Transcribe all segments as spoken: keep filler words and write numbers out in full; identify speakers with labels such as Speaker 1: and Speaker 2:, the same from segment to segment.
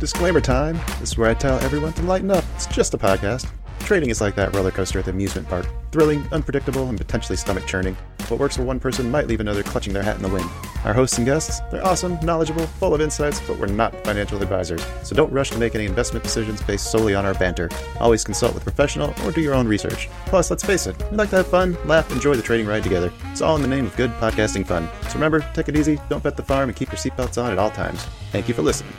Speaker 1: Disclaimer time. This is where I tell everyone to lighten up. It's just a podcast. Trading is like that roller coaster at the amusement park. Thrilling, unpredictable, and potentially stomach-churning. What works for one person might leave another clutching their hat in the wind. Our hosts and guests, they're awesome, knowledgeable, full of insights, but we're not financial advisors. So don't rush to make any investment decisions based solely on our banter. Always consult with a professional or do your own research. Plus, let's face it, we like to have fun, laugh, enjoy the trading ride together. It's all in the name of good podcasting fun. So remember, take it easy, don't bet the farm, and keep your seatbelts on at all times. Thank you for listening.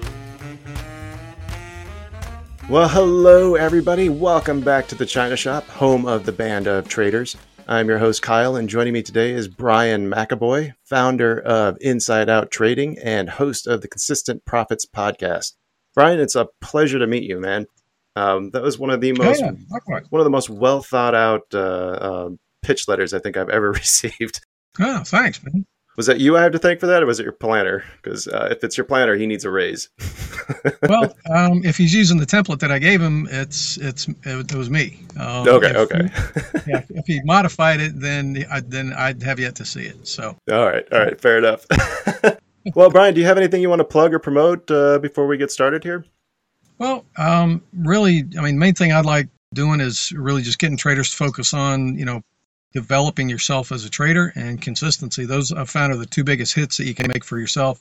Speaker 1: Well, hello everybody. Welcome back to the China Shop, home of the Band of Traders. I'm your host, Kyle, and joining me today is Brian McAvoy, founder of Inside Out Trading and host of the Consistent Profits podcast. Brian, it's a pleasure to meet you, man. Um, that was one of the most
Speaker 2: yeah,
Speaker 1: one of the most well thought out uh, uh, pitch letters I think I've ever received.
Speaker 2: Oh, thanks, man.
Speaker 1: Was that you I have to thank for that, or was it your planner? Because uh, if it's your planner, he needs a raise.
Speaker 2: Well, um, if he's using the template that I gave him, it's it's it, it was me. Um,
Speaker 1: okay,
Speaker 2: if,
Speaker 1: okay.
Speaker 2: yeah, if he modified it, then I, then I'd have yet to see it. So.
Speaker 1: All right, all right, fair enough. Well, Brian, do you have anything you want to plug or promote uh, before we get started here?
Speaker 2: Well, um, really, I mean, main thing I'd like doing is really just getting traders to focus on, you know, developing yourself as a trader and consistency. Those I've found are the two biggest hits that you can make for yourself.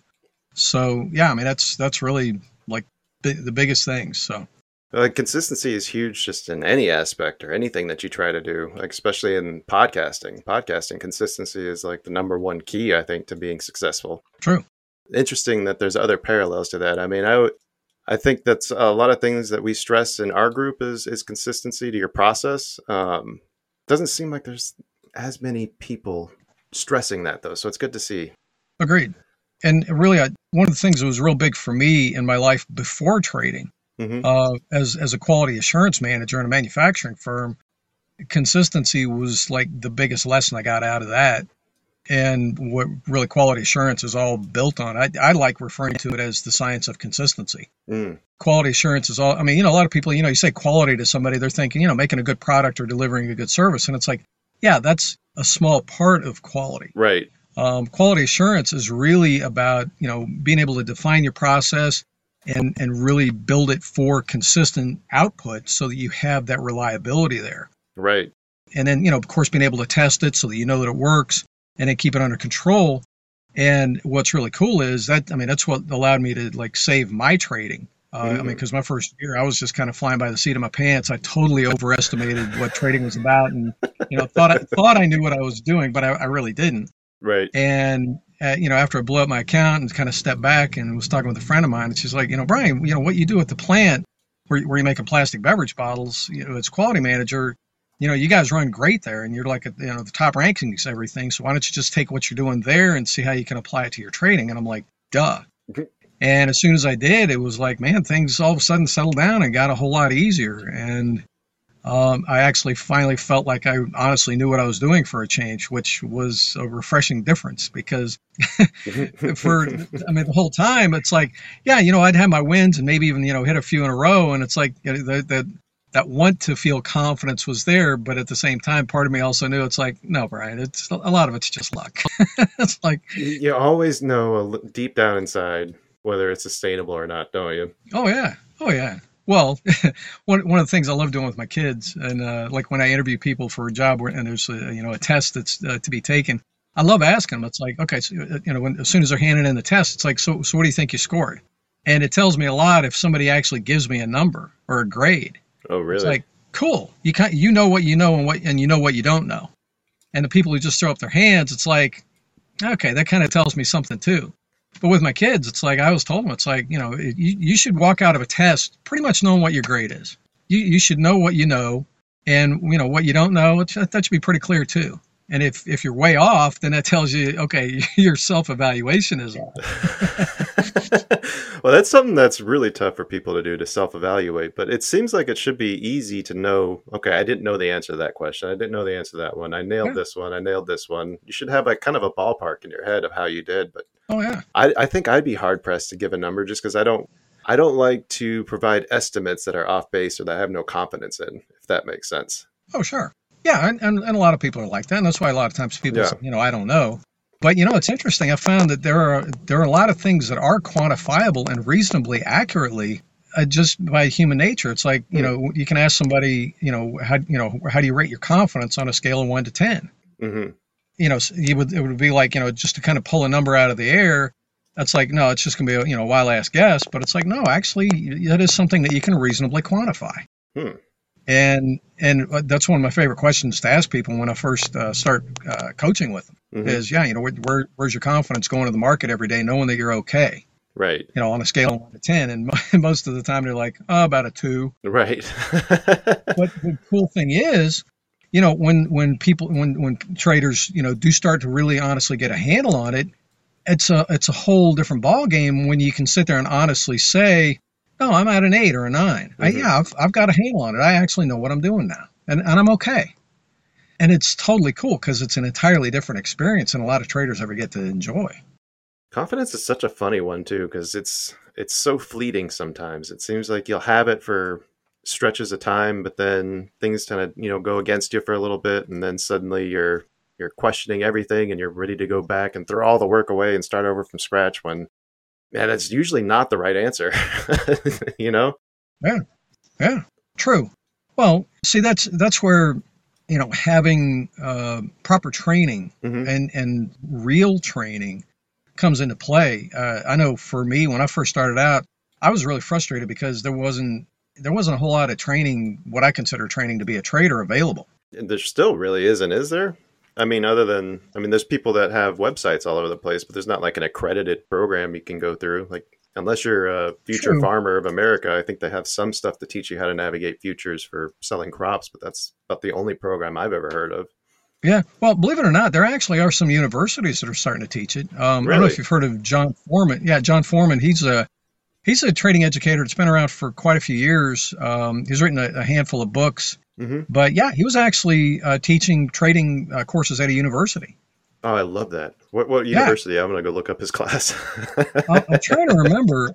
Speaker 2: So yeah, I mean, that's, that's really like bi- the biggest things. So
Speaker 1: uh, consistency is huge just in any aspect or anything that you try to do, like especially in podcasting. Podcasting consistency is like the number one key, I think, to being successful.
Speaker 2: True.
Speaker 1: Interesting that there's other parallels to that. I mean, I I think that's a lot of things that we stress in our group is, is consistency to your process. Um, Doesn't seem like there's as many people stressing that, though. So it's good to see.
Speaker 2: Agreed. And really, I, one of the things that was real big for me in my life before trading, mm-hmm. uh, as as a quality assurance manager in a manufacturing firm, consistency was like the biggest lesson I got out of that. And what really quality assurance is all built on. I, I like referring to it as the science of consistency. Mm. Quality assurance is all, I mean, you know, a lot of people, you know, you say quality to somebody, they're thinking, you know, making a good product or delivering a good service. And it's like, yeah, that's a small part of quality.
Speaker 1: Right.
Speaker 2: Um, quality assurance is really about, you know, being able to define your process and, and really build it for consistent output so that you have that reliability there.
Speaker 1: Right.
Speaker 2: And then, you know, of course, being able to test it so that you know that it works. And then keep it under control. And what's really cool is that, I mean, that's what allowed me to like save my trading. Uh, mm-hmm. I mean, because my first year, I was just kind of flying by the seat of my pants. I totally overestimated what trading was about, and you know, thought I thought I knew what I was doing, but I, I really didn't.
Speaker 1: Right.
Speaker 2: And uh, you know, after I blew up my account and kind of stepped back and was talking with a friend of mine, and she's like, you know, Brian, you know, what you do at the plant where where you're making plastic beverage bottles, you know, as quality manager. You know, you guys run great there, and you're like, at, you know, the top rankings, everything. So why don't you just take what you're doing there and see how you can apply it to your trading? And I'm like, duh. Mm-hmm. And as soon as I did, it was like, man, things all of a sudden settled down and got a whole lot easier. And um, I actually finally felt like I honestly knew what I was doing for a change, which was a refreshing difference because for, I mean, the whole time it's like, yeah, you know, I'd have my wins and maybe even, you know, hit a few in a row. And it's like, you know, the, the that want to feel confidence was there, but at the same time, part of me also knew it's like, no, Brian, it's a lot of it's just luck. It's like
Speaker 1: you always know deep down inside whether it's sustainable or not, don't you?
Speaker 2: Oh yeah, oh yeah. Well, one one of the things I love doing with my kids, and uh, like when I interview people for a job where and there's a, you know a test that's uh, to be taken, I love asking them. It's like, okay, so, you know, when, as soon as they're handing in the test, it's like, so so what do you think you scored? And it tells me a lot if somebody actually gives me a number or a grade.
Speaker 1: Oh, really?
Speaker 2: It's like, cool. You can you know what you know and what and you know what you don't know. And the people who just throw up their hands, it's like, okay, that kind of tells me something too. But with my kids, it's like I always told them, it's like, you know, you, you should walk out of a test pretty much knowing what your grade is. You you should know what you know, and you know what you don't know. It, that should be pretty clear too. And if if you're way off, then that tells you, okay, your self-evaluation is off.
Speaker 1: Well, that's something that's really tough for people to do, to self-evaluate. But it seems like it should be easy to know, okay, I didn't know the answer to that question. I didn't know the answer to that one. I nailed yeah. this one. I nailed this one. You should have like kind of a ballpark in your head of how you did. But
Speaker 2: oh yeah,
Speaker 1: I, I think I'd be hard-pressed to give a number just because I don't, I don't like to provide estimates that are off base or that I have no confidence in, if that makes sense.
Speaker 2: Oh, sure. Yeah, and, and, and a lot of people are like that, and that's why a lot of times people
Speaker 1: yeah.
Speaker 2: say, you know, I don't know. But, you know, it's interesting. I found that there are there are a lot of things that are quantifiable and reasonably accurately uh, just by human nature. It's like, you know, you can ask somebody, you know, how, you know, how do you rate your confidence on a scale of one to ten?
Speaker 1: Mm-hmm.
Speaker 2: You know, you would, it would be like, you know, just to kind of pull a number out of the air. That's like, no, it's just going to be a, you know, wild ass guess. But it's like, no, actually, that is something that you can reasonably quantify.
Speaker 1: Hmm.
Speaker 2: And and that's one of my favorite questions to ask people when I first uh, start uh, coaching with them
Speaker 1: Mm-hmm.
Speaker 2: is, yeah, you know, where, where, where's your confidence going to the market every day, knowing that you're okay?
Speaker 1: Right.
Speaker 2: You know, on a scale of one to ten. And most of the time they're like, oh, about a two.
Speaker 1: Right.
Speaker 2: But the cool thing is, you know, when when people when when traders, you know, do start to really honestly get a handle on it, it's a it's a whole different ball game when you can sit there and honestly say, no, I'm at an eight or a nine. Mm-hmm. I, yeah, I've, I've got a handle on it. I actually know what I'm doing now, and, and I'm okay. And it's totally cool because it's an entirely different experience than a lot of traders ever get to enjoy.
Speaker 1: Confidence is such a funny one too, because it's it's so fleeting sometimes. It seems like you'll have it for stretches of time, but then things kind of, you know, go against you for a little bit, and then suddenly you're you're questioning everything and you're ready to go back and throw all the work away and start over from scratch when, man, it's usually not the right answer. You know?
Speaker 2: Yeah. Yeah. True. Well, see, that's that's where, you know, having uh, proper training mm-hmm. and, and real training comes into play. Uh, I know for me, when I first started out, I was really frustrated because there wasn't there wasn't a whole lot of training, what I consider training to be a trader, available.
Speaker 1: And there still really isn't, is there? I mean, other than, I mean, there's people that have websites all over the place, but there's not like an accredited program you can go through. Like, unless you're a Future
Speaker 2: True.
Speaker 1: Farmer of America, I think they have some stuff to teach you how to navigate futures for selling crops, but that's about the only program I've ever heard of.
Speaker 2: Yeah. Well, believe it or not, there actually are some universities that are starting to teach it. Um,
Speaker 1: really?
Speaker 2: I don't know if you've heard of John Foreman. Yeah, John Foreman. He's a he's a trading educator that's been around for quite a few years. Um, he's written a, a handful of books. Mm-hmm. But yeah, he was actually uh, teaching trading uh, courses at a university.
Speaker 1: Oh, I love that. What what university? Yeah. I'm going to go look up his class.
Speaker 2: I'm, I'm trying to remember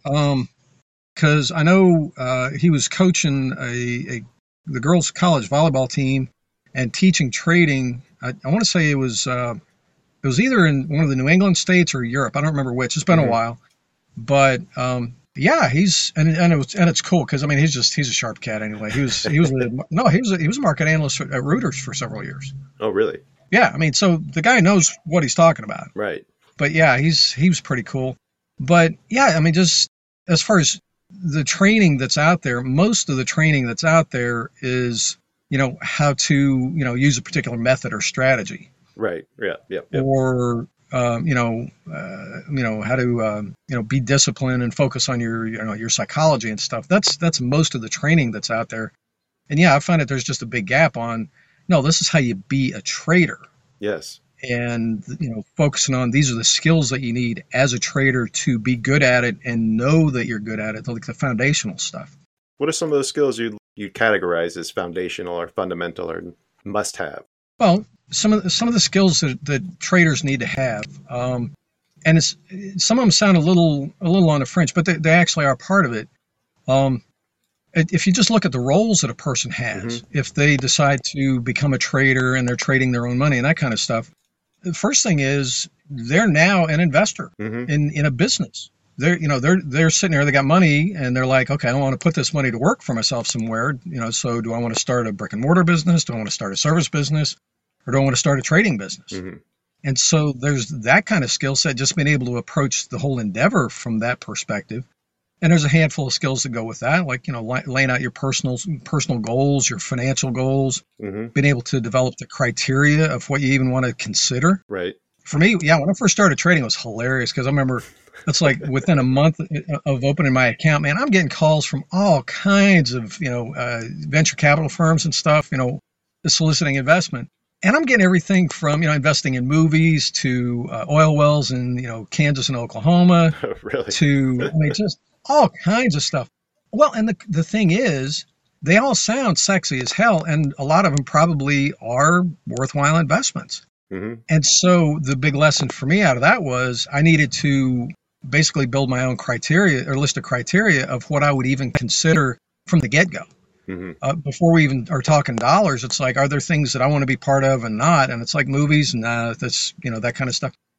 Speaker 2: because um, I know uh, he was coaching a, a the girls' college volleyball team and teaching trading. I, I want to say it was uh, it was either in one of the New England states or Europe. I don't remember which. It's been mm-hmm. a while, but. Um, Yeah, he's and and, it was, and it's cool because I mean he's just he's a sharp cat anyway. He was he was a, no he was a, he was a market analyst at Reuters for several years.
Speaker 1: Oh, really?
Speaker 2: Yeah, I mean, so the guy knows what he's talking about.
Speaker 1: Right.
Speaker 2: But yeah, he's he was pretty cool. But yeah, I mean, just as far as the training that's out there, most of the training that's out there is, you know, how to, you know, use a particular method or strategy.
Speaker 1: Right. Yeah. Yeah. Yep.
Speaker 2: Or Um, you know, uh, you know how to, um, you know, be disciplined and focus on your, you know, your psychology and stuff. That's that's most of the training that's out there. And yeah, I find that there's just a big gap on. No, this is how you be a trader.
Speaker 1: Yes.
Speaker 2: And you know, focusing on these are the skills that you need as a trader to be good at it and know that you're good at it, like the foundational stuff.
Speaker 1: What are some of those skills you you categorize as foundational or fundamental or must have?
Speaker 2: Well. Some of the, some of the skills that, that traders need to have, um, and it's, some of them sound a little a little on the fringe, but they, they actually are part of it. Um, if you just look at the roles that a person has, mm-hmm. if they decide to become a trader and they're trading their own money and that kind of stuff, the first thing is they're now an investor mm-hmm. in, in a business. They're you know they're they're sitting there, they got money, and they're like, okay, I want to put this money to work for myself somewhere. You know, so do I want to start a brick and mortar business? Do I want to start a service business? Or don't want to start a trading business. Mm-hmm. And so there's that kind of skill set, just being able to approach the whole endeavor from that perspective. And there's a handful of skills that go with that, like, you know, laying out your personal personal goals, your financial goals, mm-hmm. being able to develop the criteria of what you even want to consider.
Speaker 1: Right.
Speaker 2: For me, yeah, when I first started trading, it was hilarious because I remember it's like within a month of opening my account, man, I'm getting calls from all kinds of, you know, uh, venture capital firms and stuff, you know, soliciting investment. And I'm getting everything from, you know, investing in movies to uh, oil wells in, you know, Kansas and Oklahoma
Speaker 1: oh, really?
Speaker 2: to, I mean, just all kinds of stuff. Well, and the the thing is, they all sound sexy as hell, and a lot of them probably are worthwhile investments. Mm-hmm. And so the big lesson for me out of that was I needed to basically build my own criteria or list of criteria of what I would even consider from the get-go. Mm-hmm. Uh, before we even are talking dollars, it's like, are there things that I want to be part of and not? And it's like movies and uh, that's, you know, that kind of stuff.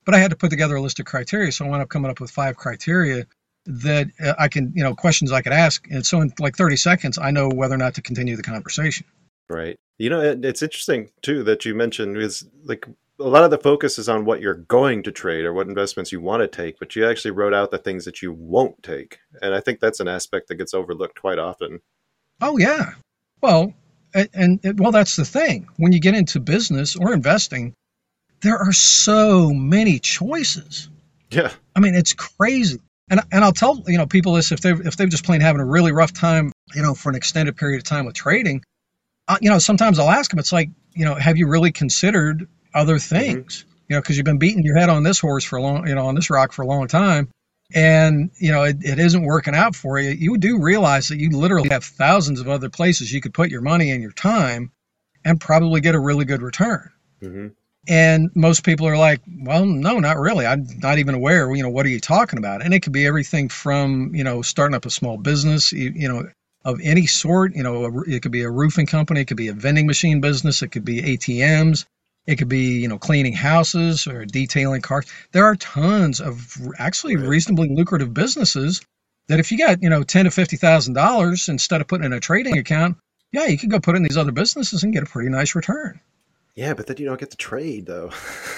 Speaker 2: but I had to put together a list of criteria. So I wound up coming up with five criteria that uh, I can, you know, questions I could ask. And so in like thirty seconds, I know whether or not to continue the conversation.
Speaker 1: Right. You know, it, it's interesting too that you mentioned is like a lot of the focus is on what you're going to trade or what investments you want to take, but you actually wrote out the things that you won't take. And I think that's an aspect that gets overlooked quite often.
Speaker 2: Oh, yeah. Well, and, and well, that's the thing. When you get into business or investing, there are so many choices.
Speaker 1: Yeah.
Speaker 2: I mean, it's crazy. And and I'll tell, you know, people this, if they're, if they're just plain having a really rough time, you know, for an extended period of time with trading, uh, you know, sometimes I'll ask them, it's like, you know, have you really considered other things? Mm-hmm. You know, because you've been beating your head on this horse for a long, you know, on this rock for a long time. And, you know, it, it isn't working out for you. You do realize that you literally have thousands of other places you could put your money and your time and probably get a really good return.
Speaker 1: Mm-hmm.
Speaker 2: And most people are like, well, no, not really. I'm not even aware, you know, what are you talking about? And it could be everything from, you know, starting up a small business, you, you know, of any sort. You know, a, it could be a roofing company. It could be a vending machine business. It could be A T Ms. It could be, you know, cleaning houses or detailing cars. There are tons of actually
Speaker 1: Right.
Speaker 2: reasonably lucrative businesses that if you got, you know, ten to fifty thousand dollars instead of putting in a trading account, yeah, you can go put in these other businesses and get a pretty nice return.
Speaker 1: Yeah, but then you don't get to trade, though.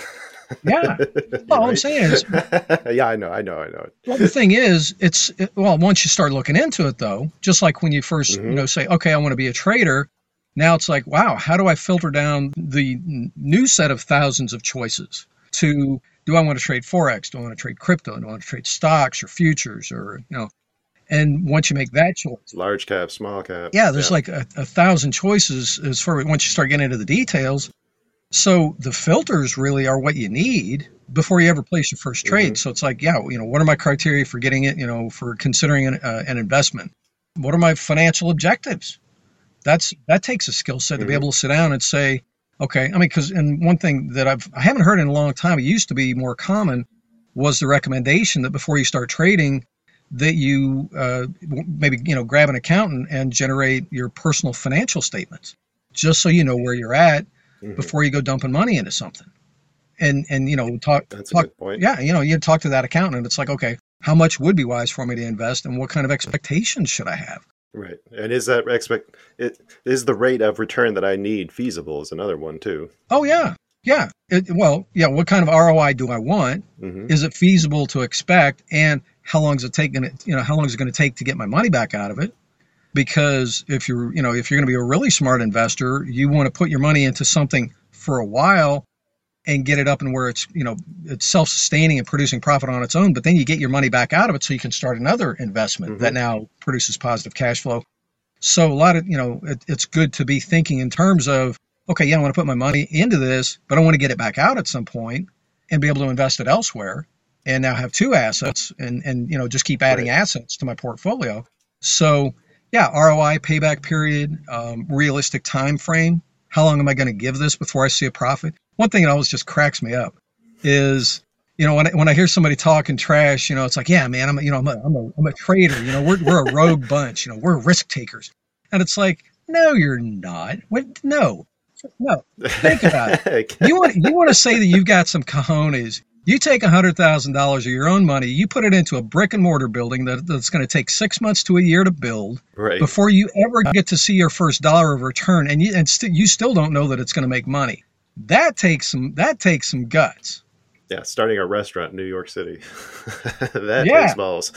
Speaker 2: Yeah. Well, all I'm saying is,
Speaker 1: yeah, I know, I know, I know.
Speaker 2: well, the thing is, it's, it, well, once you start looking into it, though, just like when you first,
Speaker 1: Mm-hmm.
Speaker 2: you know, say, okay, I want to be a trader. Now it's like, wow, how do I filter down the n- new set of thousands of choices to, do I want to trade Forex? Do I want to trade crypto? Do I want to trade stocks or futures or, you know, and once you make that choice,
Speaker 1: Large cap, small cap.
Speaker 2: yeah, there's like a, a thousand choices as far once you start getting into the details. So the filters really are what you need before you ever place your first trade.
Speaker 1: Mhm.
Speaker 2: So it's like, yeah, you know, what are my criteria for getting it, you know, for considering an, uh, an investment? What are my financial objectives? That's, that takes a skill set to be
Speaker 1: Mhm.
Speaker 2: able to sit down and say, okay, I mean, because, and one thing that I've, I haven't heard in a long time, it used to be more common, was the recommendation that before you start trading, that you uh, maybe, you know, grab an accountant and generate your personal financial statements, just so you know where you're at
Speaker 1: Mhm.
Speaker 2: before you go dumping money into something. And, and, you know, talk,
Speaker 1: That's a
Speaker 2: talk
Speaker 1: good point.
Speaker 2: yeah, you know, you talk to that accountant and it's like, okay, how much would be wise for me to invest and what kind of expectations should I have?
Speaker 1: Right. And is that expect it is the rate of return that I need feasible is another one too.
Speaker 2: Oh, yeah. Yeah. It, well, yeah. What kind of R O I do I want?
Speaker 1: Mm-hmm.
Speaker 2: Is it feasible to expect? And how long is it taking it, you know, how long is it going to take to get my money back out of it? Because if you're, you know, if you're going to be a really smart investor, you want to put your money into something for a while and get it up and where it's, you know, it's self-sustaining and producing profit on its own, but then you get your money back out of it so you can start another investment
Speaker 1: Mm-hmm.
Speaker 2: that now produces positive cash flow. So a lot of, you know, it, it's good to be thinking in terms of, okay, yeah, I want to put my money into this, but I want to get it back out at some point and be able to invest it elsewhere and now have two assets and, and, you know, just keep adding
Speaker 1: Right.
Speaker 2: assets to my portfolio. So yeah, R O I, payback period, um, realistic time frame. How long am I going to give this before I see a profit? One thing that always just cracks me up is, you know, when I, when I hear somebody talking trash, you know, it's like, yeah, man, I'm, a, you know, I'm a, I'm a, I'm a trader. You know, we're we're a rogue bunch. You know, we're risk takers. And it's like, no, you're not. What? No, no. Think about it. You want you want to say that you've got some cojones. You take one hundred thousand dollars of your own money, you put it into a brick and mortar building that, that's going to take six months to a year to build
Speaker 1: Right.
Speaker 2: before you ever get to see your first dollar of return, and you and st- you still don't know that it's going to make money. That takes some that takes some guts.
Speaker 1: Yeah, starting a restaurant in New York City. That
Speaker 2: Yeah.
Speaker 1: takes balls.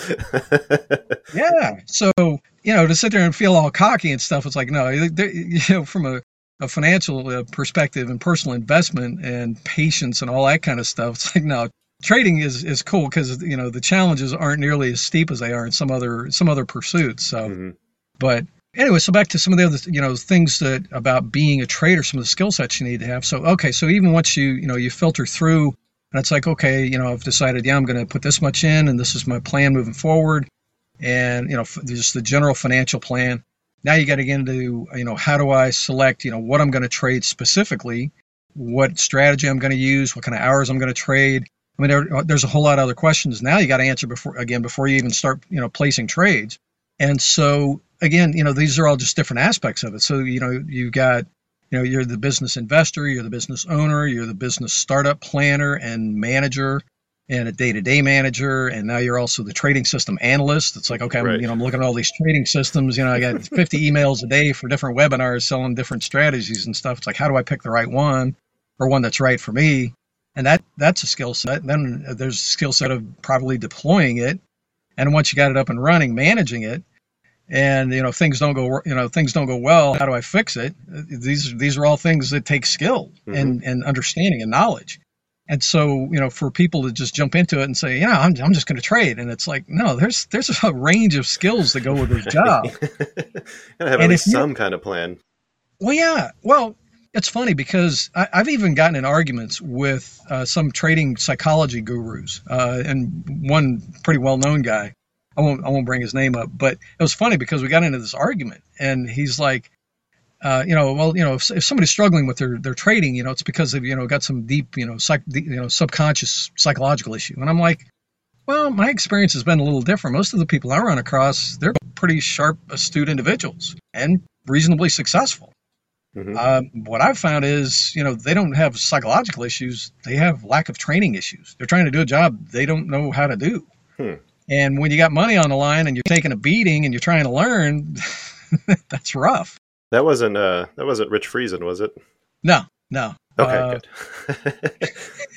Speaker 2: Yeah. So, you know, to sit there and feel all cocky and stuff, it's like, no, there- you know, from a, a financial uh, perspective and personal investment and patience and all that kind of stuff, it's like, no, trading is, is cool because, you know, the challenges aren't nearly as steep as they are in some other some other pursuits. So,
Speaker 1: Mhm.
Speaker 2: but anyway, so back to some of the other, you know, things that about being a trader, some of the skill sets you need to have. So, okay, so even once you, you know, you filter through and it's like, okay, you know, I've decided, yeah, I'm going to put this much in and this is my plan moving forward. And, you know, f- just the general financial plan. Now you got to get into, you know, how do I select, you know, what I'm going to trade specifically, what strategy I'm going to use, what kind of hours I'm going to trade. I mean, there, there's a whole lot of other questions now you got to answer before, again, before you even start, you know, placing trades. And so, again, you know, these are all just different aspects of it. So, you know, you've got, You know, you're the business investor, you're the business owner, you're the business startup planner and manager and a day-to-day manager, and now you're also the trading system analyst. It's like, okay, I'm,
Speaker 1: Right.
Speaker 2: you know, I'm looking at all these trading systems. You know, I got fifty emails a day for different webinars selling different strategies and stuff. It's like, how do I pick the right one or one that's right for me? And that that's a skill set. Then there's a skill set of probably deploying it, and once you got it up and running, managing it. And you know, if things don't go, you know, things don't go well, how do I fix it? These these are all things that take skill mm-hmm. and and understanding and knowledge. And so, you know, for people to just jump into it and say, you know, I'm I'm just going to trade, and it's like, no, there's there's a range of skills that go with this job.
Speaker 1: Gotta have at least some kind of plan.
Speaker 2: Well, yeah. Well, it's funny because I, I've even gotten in arguments with uh, some trading psychology gurus, uh, and one pretty well-known guy. I won't I won't bring his name up, but it was funny because we got into this argument, and he's like, Uh, you know, well, you know, if, if somebody's struggling with their, their trading, you know, it's because they've, you know, got some deep, you know, psych, you know, subconscious psychological issue. And I'm like, well, my experience has been a little different. Most of the people I run across, they're pretty sharp, astute individuals and reasonably successful. Mm-hmm. Uh, what I've found is, you know, they don't have psychological issues. They have lack of training issues. They're trying to do a job they don't know how to do. Hmm. And when you got money on the line and you're taking a beating and you're trying to learn, that's rough.
Speaker 1: That wasn't uh that wasn't Rich Friesen, was it?
Speaker 2: No, no.
Speaker 1: Okay,
Speaker 2: uh,
Speaker 1: good.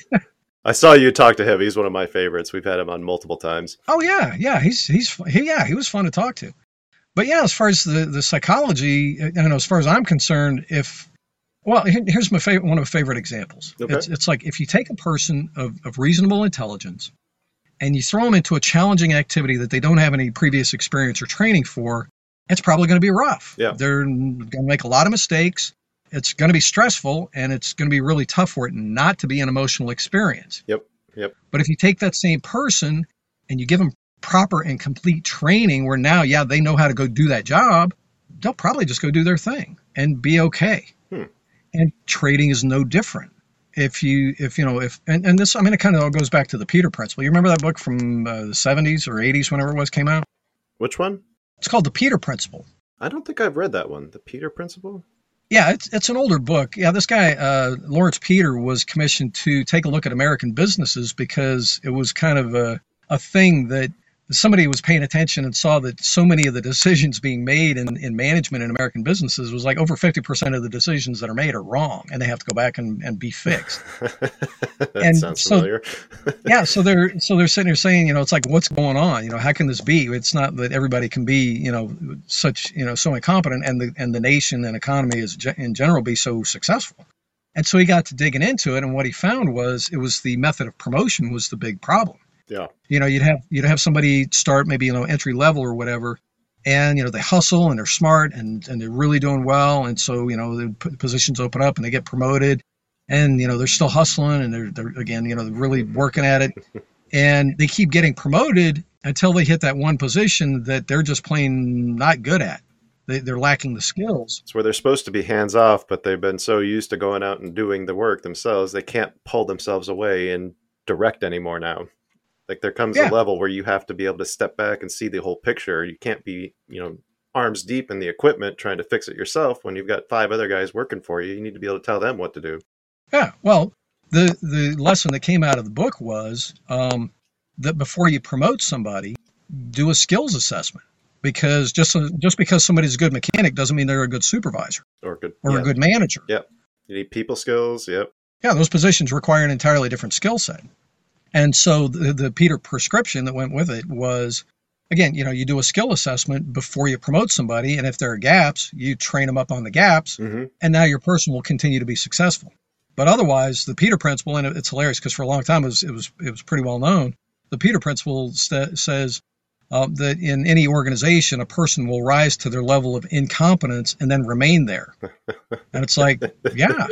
Speaker 1: I saw you talk to him. He's one of my favorites. We've had him on multiple times.
Speaker 2: Oh yeah, yeah. He's he's he, yeah. He was fun to talk to. But yeah, as far as the, the psychology, you know, as far as I'm concerned, if well, here's my favorite one of my favorite examples.
Speaker 1: Okay.
Speaker 2: It's it's like if you take a person of, of reasonable intelligence and you throw them into a challenging activity that they don't have any previous experience or training for, it's probably going to be rough.
Speaker 1: Yeah.
Speaker 2: They're going to make a lot of mistakes. It's going to be stressful, and it's going to be really tough for it not to be an emotional experience.
Speaker 1: Yep. Yep.
Speaker 2: But if you take that same person and you give them proper and complete training where now, yeah, they know how to go do that job, they'll probably just go do their thing and be okay.
Speaker 1: Hmm.
Speaker 2: And trading is no different. If you, if you know, if, and, and this, I mean, it kind of all goes back to the Peter Principle. You remember that book from uh, the seventies or eighties, whenever it was, came out?
Speaker 1: Which one?
Speaker 2: It's called The Peter Principle.
Speaker 1: I don't think I've read that one. The Peter Principle?
Speaker 2: Yeah, it's it's an older book. Yeah, this guy, uh, Lawrence Peter, was commissioned to take a look at American businesses because it was kind of a, a thing that somebody was paying attention and saw that so many of the decisions being made in, in management in American businesses was like over fifty percent of the decisions that are made are wrong, and they have to go back and, and be fixed.
Speaker 1: That
Speaker 2: and
Speaker 1: sounds
Speaker 2: so,
Speaker 1: familiar.
Speaker 2: yeah, so they're so they're sitting there saying, you know, it's like, what's going on? You know, how can this be? It's not that everybody can be, you know, such, you know, so incompetent, and the and the nation and economy is in general be so successful. And so he got to digging into it, and what he found was it was the method of promotion was the big problem.
Speaker 1: Yeah.
Speaker 2: You know, you'd have you'd have somebody start maybe, you know, entry level or whatever, and, you know, they hustle and they're smart and, and they're really doing well. And so, you know, the positions open up and they get promoted, and, you know, they're still hustling and they're, they're again, you know, they're really working at it, and they keep getting promoted until they hit that one position that they're just plain not good at. They, they're lacking the skills.
Speaker 1: It's where they're supposed to be hands off, but they've been so used to going out and doing the work themselves, they can't pull themselves away and direct anymore now. Like there comes
Speaker 2: Yeah.
Speaker 1: a level where you have to be able to step back and see the whole picture. You can't be, you know, arms deep in the equipment trying to fix it yourself when you've got five other guys working for you. You need to be able to tell them what to do.
Speaker 2: Yeah. Well, the, the lesson that came out of the book was um, that before you promote somebody, do a skills assessment. Because just just because somebody's a good mechanic doesn't mean they're a good supervisor
Speaker 1: Or good
Speaker 2: or
Speaker 1: yeah.
Speaker 2: a good manager.
Speaker 1: Yep. You need people skills. Yep.
Speaker 2: Yeah, those positions require an entirely different skill set. And so the, the Peter prescription that went with it was, again, you know, you do a skill assessment before you promote somebody. And if there are gaps, you train them up on the gaps.
Speaker 1: Mm-hmm.
Speaker 2: And now your person will continue to be successful. But otherwise, the Peter Principle, and it's hilarious because for a long time it was, it was, it was pretty well known. The Peter Principle st- says uh, that in any organization, a person will rise to their level of incompetence and then remain there. And it's like, yeah.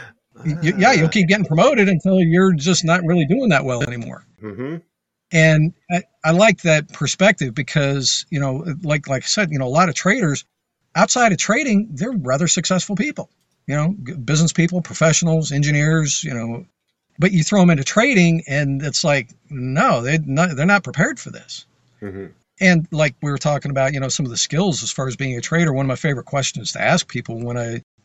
Speaker 2: You, yeah, you'll keep getting promoted until you're just not really doing that well anymore.
Speaker 1: Mm-hmm.
Speaker 2: And I, I like that perspective because, you know, like like I said, you know, a lot of traders outside of trading, they're rather successful people, you know, business people, professionals, engineers, you know, but you throw them into trading and it's like, no, they're not, they're not prepared for this.
Speaker 1: Mm-hmm.
Speaker 2: And like we were talking about, you know, some of the skills as far as being a trader, one of my favorite questions to ask people when I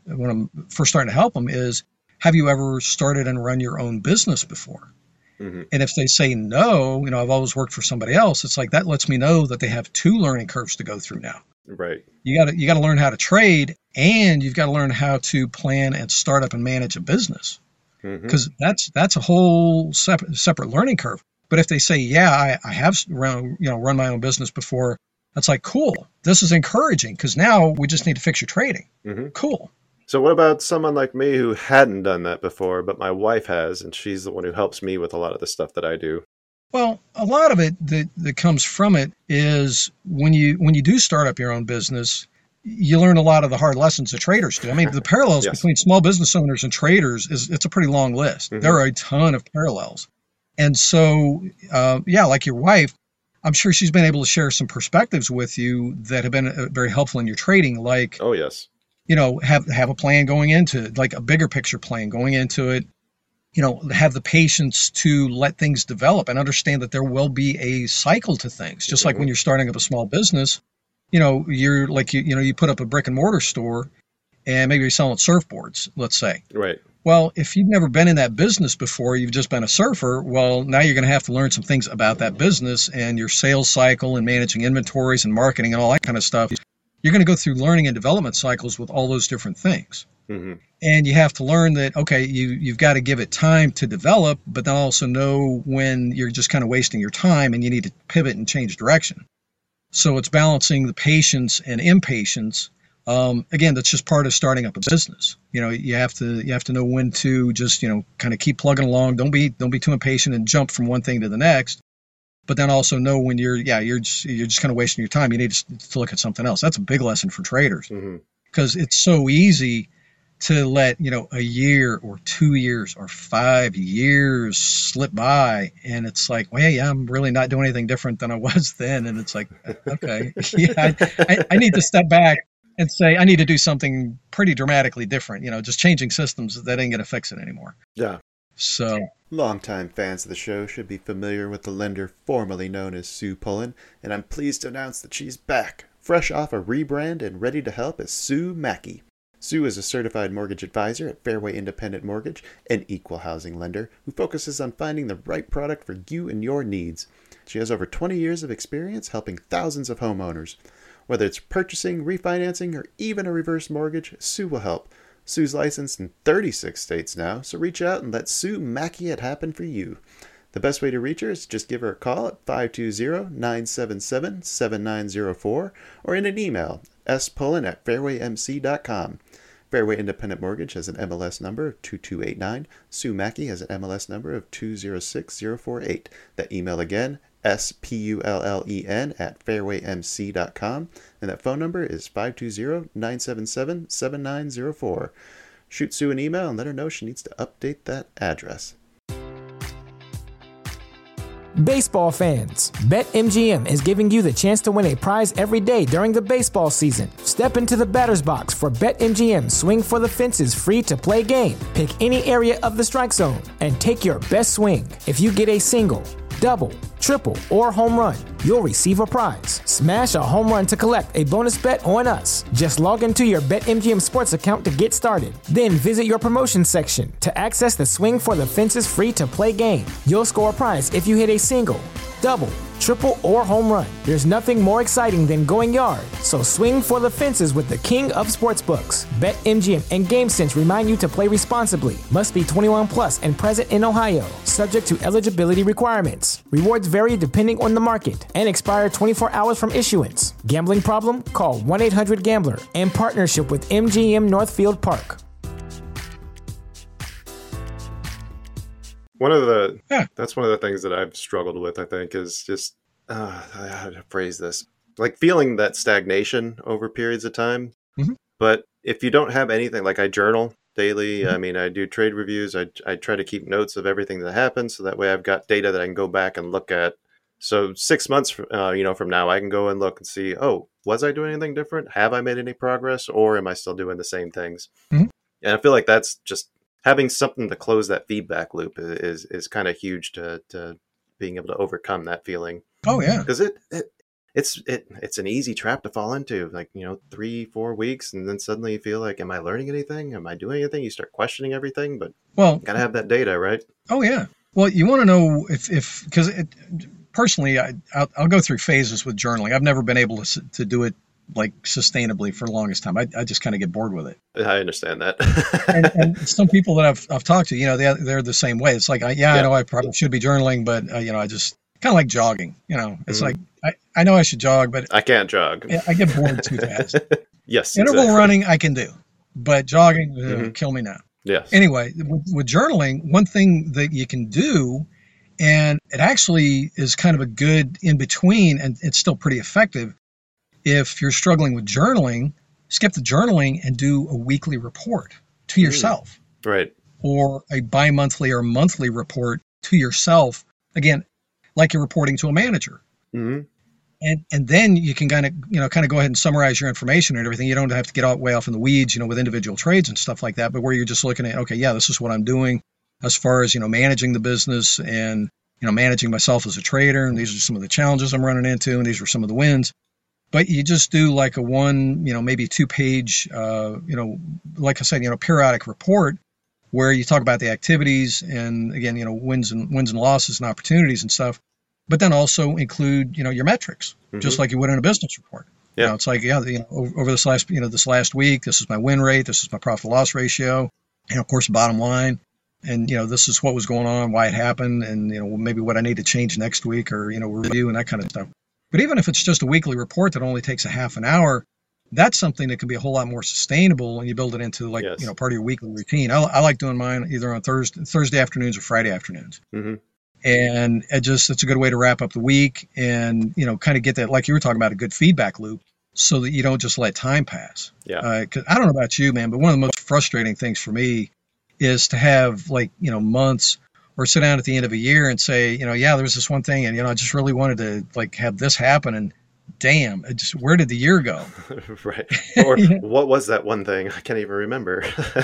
Speaker 2: when I'm first starting to help them is, have you ever started and run your own business before? Mm-hmm. And if they say no, you know, I've always worked for somebody else, it's like that lets me know that they have two learning curves to go through now.
Speaker 1: Right.
Speaker 2: You got to you got to learn how to trade, and you've got to learn how to plan and start up and manage a business, because mm-hmm. that's that's a whole separate separate learning curve. But if they say, yeah, I, I have run, you know run my own business before, that's like, cool. This is encouraging, because now we just need to fix your trading. Mm-hmm. Cool.
Speaker 1: So what about someone like me who hadn't done that before, but my wife has, and she's the one who helps me with a lot of the stuff that I do?
Speaker 2: Well, a lot of it that, that comes from it is when you when you do start up your own business, you learn a lot of the hard lessons that traders do. I mean, the parallels yes. between small business owners and traders is it's a pretty long list. Mm-hmm. There are a ton of parallels. And so, uh, yeah, like your wife, I'm sure she's been able to share some perspectives with you that have been uh, very helpful in your trading. Like,
Speaker 1: oh, yes.
Speaker 2: You know, have have a plan going into it, like a bigger picture plan going into it. You know, have the patience to let things develop and understand that there will be a cycle to things. Just mm-hmm. like when you're starting up a small business, you know, you're like, you, you know, you put up a brick and mortar store and maybe you're selling surfboards, let's say.
Speaker 1: Right.
Speaker 2: Well, if you've never been in that business before, you've just been a surfer, well, now you're going to have to learn some things about that business and your sales cycle and managing inventories and marketing and all that kind of stuff. You're going to go through learning and development cycles with all those different things. Mm-hmm. And you have to learn that, okay, you, you've got to give it time to develop, but then also know when you're just kind of wasting your time and you need to pivot and change direction. So it's balancing the patience and impatience. Um, again, that's just part of starting up a business. You know, you have to you have to know when to just, you know, kind of keep plugging along. Don't be don't be too impatient and jump from one thing to the next. But then also know when you're, yeah, you're just, you're just kind of wasting your time. You need to, to look at something else. That's a big lesson for traders, because mm-hmm. it's so easy to let, you know, a year or two years or five years slip by. And it's like, well, yeah, I'm really not doing anything different than I was then. And it's like, okay, yeah, I, I, I need to step back and say, I need to do something pretty dramatically different. You know, just changing systems, that ain't going to fix it anymore.
Speaker 1: Yeah.
Speaker 2: So,
Speaker 1: longtime fans of the show should be familiar with the lender formerly known as Sue Pullen, and I'm pleased to announce that she's back, fresh off a rebrand and ready to help as Sue Mackey. Sue is a certified mortgage advisor at Fairway Independent Mortgage, an equal housing lender who focuses on finding the right product for you and your needs. She has over twenty years of experience helping thousands of homeowners. Whether it's purchasing, refinancing, or even a reverse mortgage, Sue will help. Sue's licensed in thirty-six states now, so reach out and let Sue Mackey it happen for you. The best way to reach her is just give her a call at five two zero, nine seven seven, seven nine zero four or in an email, s pullen at fairway m c dot com. Fairway Independent Mortgage has an M L S number of two two eight nine. Sue Mackey has an M L S number of two zero six zero four eight. That email again, S P U L L E N at fairway m c dot com, and that phone number is five two zero, nine seven seven, seven nine zero four. Shoot Sue an email and let her know she needs to update that address.
Speaker 3: Baseball fans, BetMGM is giving you the chance to win a prize every day during the baseball season. Step into the batter's box for BetMGM Swing for the Fences free-to-play game. Pick any area of the strike zone and take your best swing. If you get a single, double, triple, or home run, you'll receive a prize. Smash a home run to collect a bonus bet on us. Just log into your BetMGM Sports account to get started. Then visit your promotions section to access the Swing for the Fences free-to-play game. You'll score a prize if you hit a single, double, triple, or home run. There's nothing more exciting than going yard, so swing for the fences with the king of sportsbooks. BetMGM and GameSense remind you to play responsibly. Must be twenty-one plus and present in Ohio, subject to eligibility requirements. Rewards vary depending on the market and expire twenty-four hours from issuance. Gambling problem? Call one eight hundred gambler in partnership with M G M Northfield Park.
Speaker 1: One of the, yeah. that's one of the things that I've struggled with, I think, is just, uh, how to phrase this, like feeling that stagnation over periods of time. Mm-hmm. But if you don't have anything, like I journal daily, mm-hmm. I mean, I do trade reviews. I, I try to keep notes of everything that happens. So that way I've got data that I can go back and look at. So six months, uh, you know, from now, I can go and look and see, oh, was I doing anything different? Have I made any progress, or am I still doing the same things? Mm-hmm. And I feel like that's just, having something to close that feedback loop is is kind of huge to, to being able to overcome that feeling.
Speaker 2: Oh, yeah.
Speaker 1: Because it, it it's it it's an easy trap to fall into. Like, you know, three, four weeks, and then suddenly you feel like, am I learning anything? Am I doing anything? You start questioning everything, but
Speaker 2: well,
Speaker 1: you gotta have that data, right?
Speaker 2: Oh yeah. Well, you want to know if if because it, personally, I I'll, I'll go through phases with journaling. I've never been able to to do it like sustainably for the longest time. I, I just kind of get bored with it.
Speaker 1: I understand that.
Speaker 2: and, and some people that I've I've talked to, you know, they they're the same way. It's like, I, yeah,
Speaker 1: Yeah.
Speaker 2: I know I probably should be journaling, but uh, you know, I just kind of like jogging. You know, it's
Speaker 1: Mhm.
Speaker 2: like I, I know I should jog, but
Speaker 1: I can't jog.
Speaker 2: I get bored too fast.
Speaker 1: Yes,
Speaker 2: Interval
Speaker 1: exactly.
Speaker 2: running I can do, but jogging, uh,
Speaker 1: Mhm.
Speaker 2: kill me now.
Speaker 1: Yes.
Speaker 2: Anyway, with, with journaling, one thing that you can do, and it actually is kind of a good in between, and it's still pretty effective. If you're struggling with journaling, skip the journaling and do a weekly report to yourself,
Speaker 1: Right.
Speaker 2: or a bi-monthly or monthly report to yourself. Again, like you're reporting to a manager.
Speaker 1: hmm
Speaker 2: And and then you can kind of, you know, kind of go ahead and summarize your information and everything. You don't have to get all, way off in the weeds, you know, with individual trades and stuff like that, but where you're just looking at, okay, yeah, this is what I'm doing as far as, you know, managing the business and, you know, managing myself as a trader. And these are some of the challenges I'm running into, and these are some of the wins. But you just do like a one, you know, maybe two page, uh, you know, like I said, you know, periodic report where you talk about the activities and, again, you know, wins and wins and losses and opportunities and stuff. But then also include, you know, your metrics,
Speaker 1: Mhm.
Speaker 2: just like you would in a business report.
Speaker 1: Yeah.
Speaker 2: You know, it's like, yeah, you know, over, over this last, you know, this last week, this is my win rate, this is my profit loss ratio, and of course, bottom line, and you know, this is what was going on, why it happened, and you know, maybe what I need to change next week, or you know, review and that kind of stuff. But even if it's just a weekly report that only takes a half an hour, that's something that can be a whole lot more sustainable, and you build it into like,
Speaker 1: Yes.
Speaker 2: you know, part of your weekly routine. I, I like doing mine either on Thursday, Thursday afternoons or Friday afternoons.
Speaker 1: hmm
Speaker 2: And it just, it's a good way to wrap up the week and, you know, kind of get that, like you were talking about, a good feedback loop so that you don't just let time pass.
Speaker 1: Yeah.
Speaker 2: Uh, 'cause I don't know about you, man, but one of the most frustrating things for me is to have like, you know, months or sit down at the end of a year and say, you know, yeah, there was this one thing and, you know, I just really wanted to like have this happen, and damn, it just, where did the year go?
Speaker 1: Right. Or what was that one thing? I can't even remember.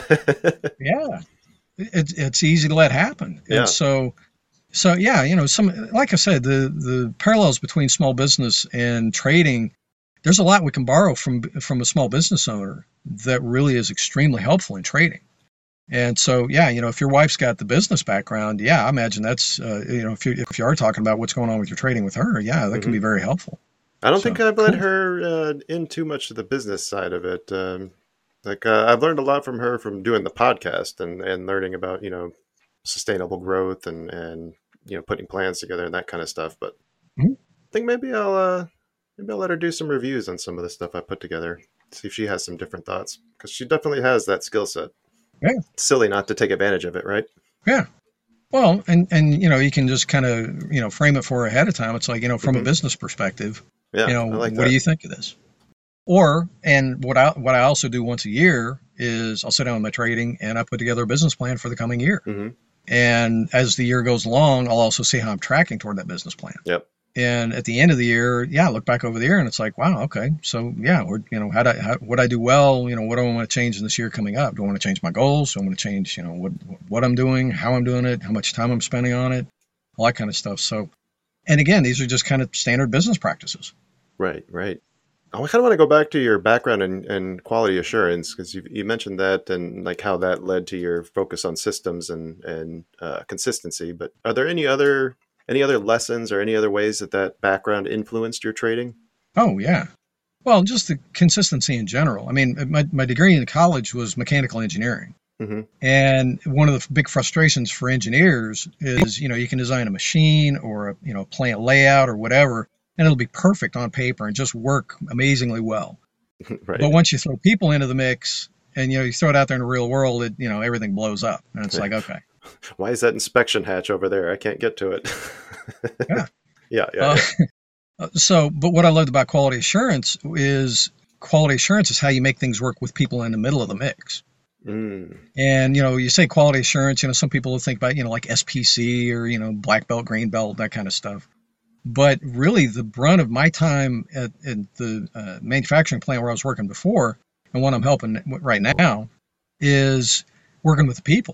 Speaker 2: Yeah. It, it's easy to let happen.
Speaker 1: Yeah.
Speaker 2: And so, So yeah, you know, some, like I said, the the parallels between small business and trading, there's a lot we can borrow from from a small business owner that really is extremely helpful in trading. And so yeah, you know, if your wife's got the business background, yeah, I imagine that's uh, you know, if you if you are talking about what's going on with your trading with her, yeah, that can be very helpful.
Speaker 1: I don't
Speaker 2: So,
Speaker 1: think I've let
Speaker 2: cool.
Speaker 1: her uh, in too much of the business side of it. Um, like uh, I've learned a lot from her from doing the podcast and, and learning about, you know, sustainable growth and, and, you know, putting plans together and that kind of stuff. But
Speaker 2: Mhm.
Speaker 1: I think maybe I'll, uh, maybe I'll let her do some reviews on some of the stuff I put together. See if she has some different thoughts, because she definitely has that skill set.
Speaker 2: Yeah.
Speaker 1: It's silly not to take advantage of it, right?
Speaker 2: Yeah. Well, and and you know, you can just kind of, you know, frame it for her ahead of time. It's like, you know, from
Speaker 1: Mhm.
Speaker 2: a business perspective,
Speaker 1: Yeah,
Speaker 2: you know,
Speaker 1: I like
Speaker 2: what
Speaker 1: that.
Speaker 2: do you think of this? Or, and what I what I also do once a year is I'll sit down with my trading and I put together a business plan for the coming year.
Speaker 1: hmm
Speaker 2: And as the year goes along, I'll also see how I'm tracking toward that business plan.
Speaker 1: Yep.
Speaker 2: And at the end of the year, yeah, I look back over the year and it's like, wow, okay, so yeah, we're, you know, how do I, how, what I do well, you know, what do I want to change in this year coming up? Do I want to change my goals? Do I want to change, you know, what what I'm doing, how I'm doing it, how much time I'm spending on it, all that kind of stuff. So, and again, these are just kind of standard business practices.
Speaker 1: Right, right. I kind of want to go back to your background in, in quality assurance, because you, you mentioned that and like how that led to your focus on systems and and uh, consistency. But are there any other any other lessons or any other ways that that background influenced your trading?
Speaker 2: Oh, yeah. Well, just the consistency in general. I mean, my, my degree in college was mechanical engineering.
Speaker 1: hmm
Speaker 2: And one of the big frustrations for engineers is, you know, you can design a machine or a, you know, plant layout or whatever, and it'll be perfect on paper and just work amazingly well.
Speaker 1: Right.
Speaker 2: But once you throw people into the mix and, you know, you throw it out there in the real world, it, you know, everything blows up. And it's like, okay.
Speaker 1: Why is that inspection hatch over there? I can't get to it.
Speaker 2: Yeah.
Speaker 1: yeah, yeah,
Speaker 2: Uh,
Speaker 1: yeah.
Speaker 2: so, but what I loved about quality assurance is quality assurance is how you make things work with people in the middle of the mix.
Speaker 1: Mm,
Speaker 2: And, you know, you say quality assurance, you know, some people will think about, you know, like S P C or, you know, black belt, green belt, that kind of stuff. But really the brunt of my time at, at the uh, manufacturing plant where I was working before and what I'm helping right now is working with the people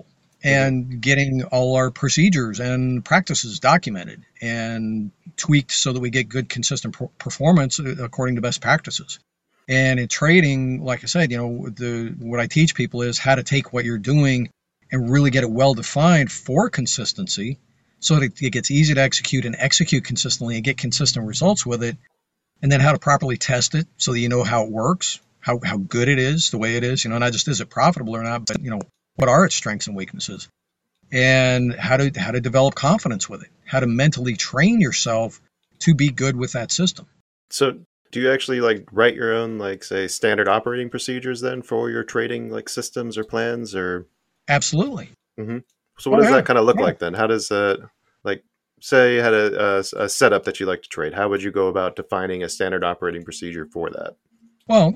Speaker 2: and getting all our procedures and practices documented and tweaked so that we get good, consistent performance according to best practices. And in trading, like I said, you know, the what I teach people is how to take what you're doing and really get it well defined for consistency so that it gets easy to execute and execute consistently and get consistent results with it. And then how to properly test it so that you know how it works, how, how good it is, the way it is, you know, not just is it profitable or not, but, you know, what are its strengths and weaknesses, and how to how to develop confidence with it, how to mentally train yourself to be good with that system.
Speaker 1: So do you actually like write your own, like, say, standard operating procedures then for your trading, like, systems or plans, or?
Speaker 2: Absolutely.
Speaker 1: Mm-hmm. So what oh, does yeah. that kind of look yeah. like then? How does that, like, say you had a, a, a setup that you like to trade, how would you go about defining a standard operating procedure for that?
Speaker 2: Well,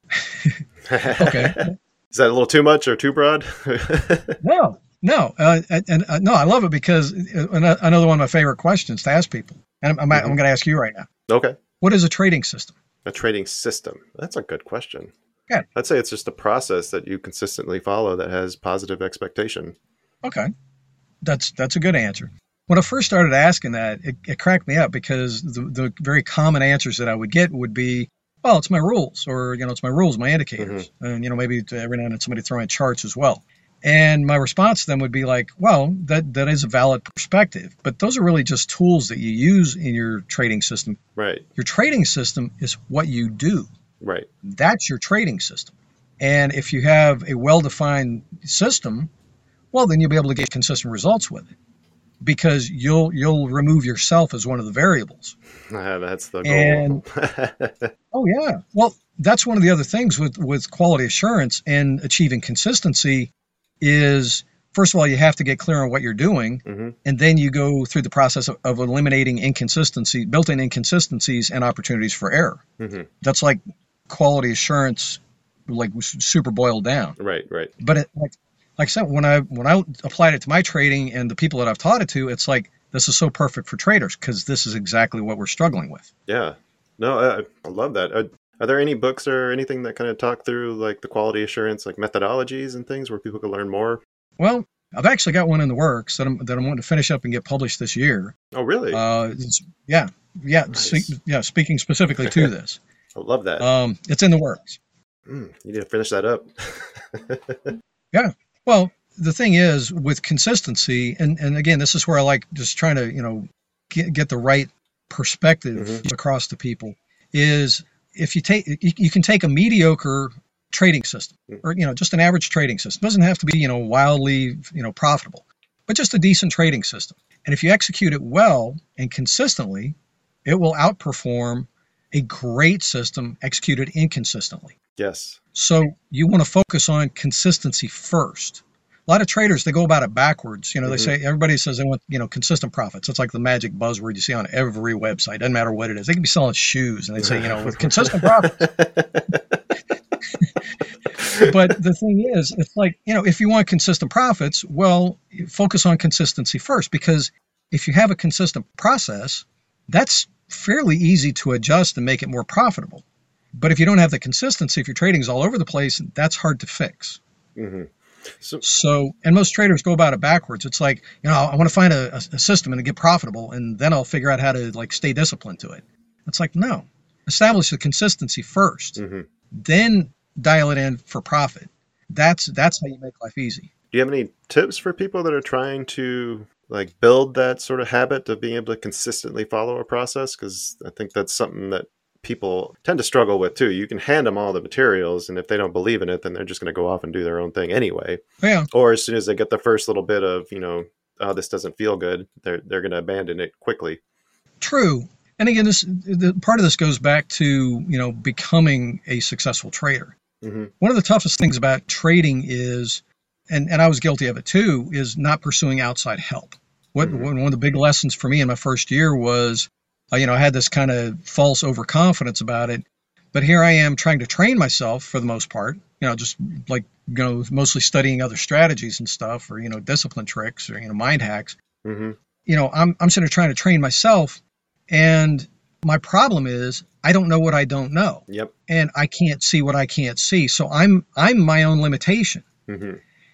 Speaker 2: okay.
Speaker 1: Is that a little too much or too broad?
Speaker 2: no, no. Uh, and uh, no, I love it because another one of my favorite questions to ask people, and I'm, mm-hmm. I'm going to ask you right now.
Speaker 1: Okay.
Speaker 2: What is a trading system?
Speaker 1: A trading system. That's a good question.
Speaker 2: Yeah.
Speaker 1: I'd say it's just a process that you consistently follow that has positive expectation.
Speaker 2: Okay. That's, that's a good answer. When I first started asking that, it, it cracked me up because the, the very common answers that I would get would be, well, it's my rules, or, you know, it's my rules, my indicators. Mm-hmm. And, you know, maybe every now and then somebody throw in charts as well. And my response to them would be like, well, that, that is a valid perspective, but those are really just tools that you use in your trading system.
Speaker 1: Right.
Speaker 2: Your trading system is what you do.
Speaker 1: Right.
Speaker 2: That's your trading system. And if you have a well-defined system, well, then you'll be able to get consistent results with it, because you'll you'll remove yourself as one of the variables.
Speaker 1: Uh, that's the goal.
Speaker 2: And, oh, yeah. Well, that's one of the other things with, with quality assurance and achieving consistency is, first of all, you have to get clear on what you're doing, mm-hmm. and then you go through the process of, of eliminating inconsistency, built-in inconsistencies and opportunities for error. Mm-hmm. That's like quality assurance, like super boiled down.
Speaker 1: Right, right.
Speaker 2: But it, like, like I said, when I when I applied it to my trading and the people that I've taught it to, it's like, this is so perfect for traders because this is exactly what we're struggling with.
Speaker 1: Yeah. No, I, I love that. Are, are there any books or anything that kind of talk through like the quality assurance, like methodologies and things where people can learn more?
Speaker 2: Well, I've actually got one in the works that I'm that I'm wanting to finish up and get published this year.
Speaker 1: Oh, really?
Speaker 2: Uh, it's, yeah, yeah, nice. Spe- yeah. Speaking specifically to this,
Speaker 1: I love that.
Speaker 2: Um, it's in the works.
Speaker 1: Mm, you need to finish that up.
Speaker 2: Yeah. Well, the thing is with consistency, and, and again, this is where I like just trying to, you know, get, get the right perspective mm-hmm. across to people, is if you take, you, you can take a mediocre trading system or, you know, just an average trading system. It doesn't have to be, you know, wildly, you know, profitable, but just a decent trading system. And if you execute it well and consistently, it will outperform a great system executed inconsistently.
Speaker 1: Yes.
Speaker 2: So you want to focus on consistency first. A lot of traders, they go about it backwards. You know, mm-hmm. they say, everybody says they want, you know, consistent profits. It's like the magic buzzword you see on every website. Doesn't matter what it is. They can be selling shoes and they say, you know, with consistent profits. But the thing is, it's like, you know, if you want consistent profits, well, focus on consistency first, because if you have a consistent process, that's fairly easy to adjust and make it more profitable. But if you don't have the consistency, if your trading's all over the place, that's hard to fix. Mm-hmm. So, so, and most traders go about it backwards. It's like, you know, I want to find a, a system and to get profitable, and then I'll figure out how to like stay disciplined to it. It's like, no, establish the consistency first, mm-hmm. then dial it in for profit. That's that's how you make life easy.
Speaker 1: Do you have any tips for people that are trying to like build that sort of habit of being able to consistently follow a process? Because I think that's something that people tend to struggle with too. You can hand them all the materials, and if they don't believe in it, then they're just going to go off and do their own thing anyway.
Speaker 2: Yeah.
Speaker 1: Or as soon as they get the first little bit of, you know, oh, this doesn't feel good, they're they're going to abandon it quickly.
Speaker 2: True. And again, this the part of this goes back to, you know, becoming a successful trader. Mm-hmm. One of the toughest things about trading is, and, and I was guilty of it too, is not pursuing outside help. What mm-hmm. one of the big lessons for me in my first year was, uh, you know, I had this kind of false overconfidence about it. But here I am trying to train myself for the most part, you know, just like, you know, mostly studying other strategies and stuff, or, you know, discipline tricks or, you know, mind hacks. Mm-hmm. You know, I'm I'm sort of trying to train myself. And my problem is I don't know what I don't know.
Speaker 1: Yep.
Speaker 2: And I can't see what I can't see. So I'm I'm my own limitation. Mm-hmm.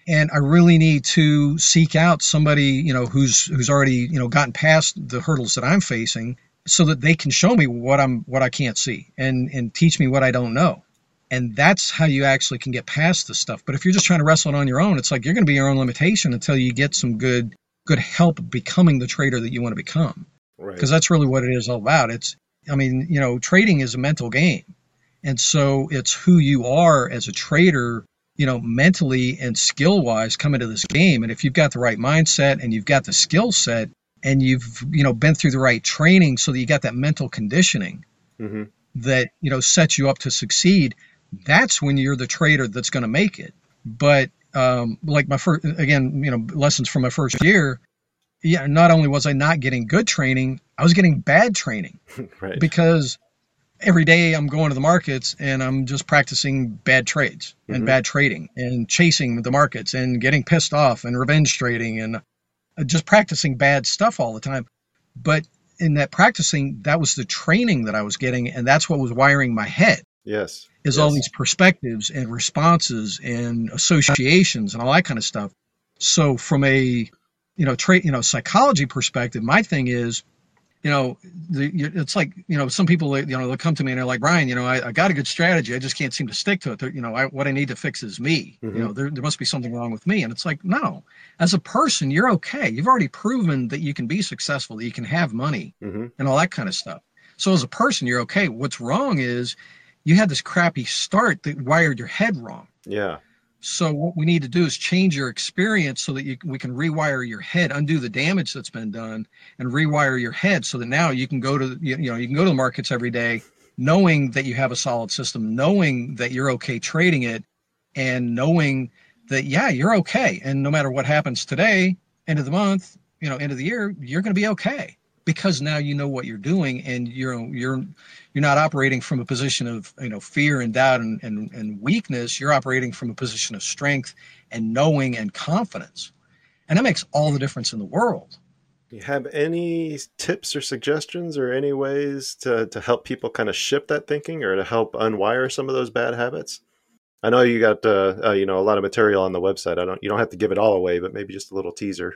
Speaker 2: And I really need to seek out somebody, you know, who's who's already, you know, gotten past the hurdles that I'm facing, so that they can show me what I'm what I can't see and and teach me what I don't know. And that's how you actually can get past this stuff. But if you're just trying to wrestle it on your own, it's like you're going to be your own limitation until you get some good good help becoming the trader that you want to become.
Speaker 1: Right.
Speaker 2: Because that's really what it is all about. It's, I mean, you know, trading is a mental game. And so it's who you are as a trader, you know, mentally and skill wise come into this game. And if you've got the right mindset and you've got the skill set and you've, you know, been through the right training so that you got that mental conditioning mm-hmm. that, you know, sets you up to succeed, that's when you're the trader that's going to make it. But um, like my first, again, you know, lessons from my first year, yeah, not only was I not getting good training, I was getting bad training.
Speaker 1: Right.
Speaker 2: Because every day I'm going to the markets and I'm just practicing bad trades and mm-hmm. bad trading and chasing the markets and getting pissed off and revenge trading and just practicing bad stuff all the time. But in that practicing, that was the training that I was getting, and that's what was wiring my head.
Speaker 1: Yes.
Speaker 2: Is
Speaker 1: yes.
Speaker 2: all these perspectives and responses and associations and all that kind of stuff. So from a, you know, trade, you know, psychology perspective, my thing is, you know, the, it's like, you know, some people, you know, they'll come to me and they're like, Brian, you know, I, I got a good strategy. I just can't seem to stick to it. They're, you know, I, what I need to fix is me. Mm-hmm. You know, there, there must be something wrong with me. And it's like, no, as a person, you're okay. You've already proven that you can be successful, that you can have money mm-hmm. and all that kind of stuff. So as a person, you're okay. What's wrong is you had this crappy start that wired your head wrong.
Speaker 1: Yeah.
Speaker 2: So what we need to do is change your experience so that you, we can rewire your head, undo the damage that's been done, and rewire your head so that now you can go to you, you know you can go to the markets every day, knowing that you have a solid system, knowing that you're okay trading it, and knowing that yeah you're okay, and no matter what happens today, end of the month, you know, end of the year, you're going to be okay because now you know what you're doing, and you're you're you're not operating from a position of, you know, fear and doubt and, and, and weakness. You're operating from a position of strength and knowing and confidence. And that makes all the difference in the world.
Speaker 1: Do you have any tips or suggestions or any ways to, to help people kind of shift that thinking or to help unwire some of those bad habits? I know you got, uh, uh, you know, a lot of material on the website. I don't, you don't have to give it all away, but maybe just a little teaser.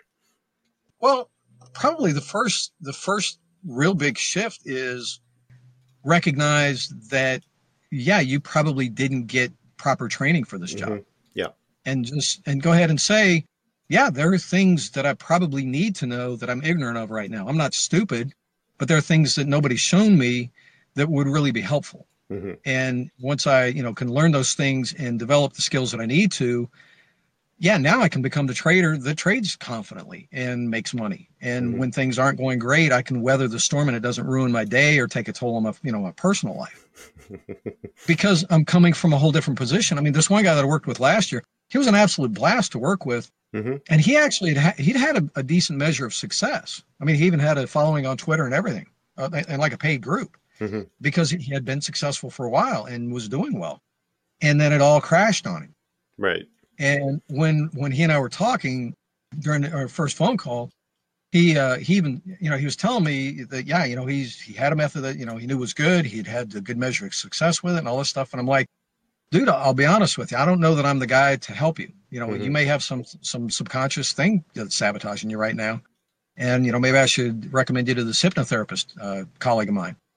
Speaker 2: Well, probably the first, the first real big shift is recognize that, yeah, you probably didn't get proper training for this job.
Speaker 1: Mm-hmm. Yeah.
Speaker 2: And just, and go ahead and say, yeah, there are things that I probably need to know that I'm ignorant of right now. I'm not stupid, but there are things that nobody's shown me that would really be helpful. Mm-hmm. And once I, you know, can learn those things and develop the skills that I need to, yeah, now I can become the trader that trades confidently and makes money. And mm-hmm. when things aren't going great, I can weather the storm and it doesn't ruin my day or take a toll on my, you know, my personal life. Because I'm coming from a whole different position. I mean, this one guy that I worked with last year, he was an absolute blast to work with. Mm-hmm. And he actually had, he'd had a, a decent measure of success. I mean, he even had a following on Twitter and everything, uh, and like a paid group, mm-hmm. because he had been successful for a while and was doing well. And then it all crashed on him.
Speaker 1: Right.
Speaker 2: And when when he and I were talking during our first phone call, he uh, he even, you know, he was telling me that, yeah, you know, he's he had a method that, you know, he knew was good. He'd had a good measure of success with it and all this stuff. And I'm like, dude, I'll be honest with you. I don't know that I'm the guy to help you. You know, mm-hmm. you may have some some subconscious thing that's sabotaging you right now. And, you know, maybe I should recommend you to this hypnotherapist uh, colleague of mine.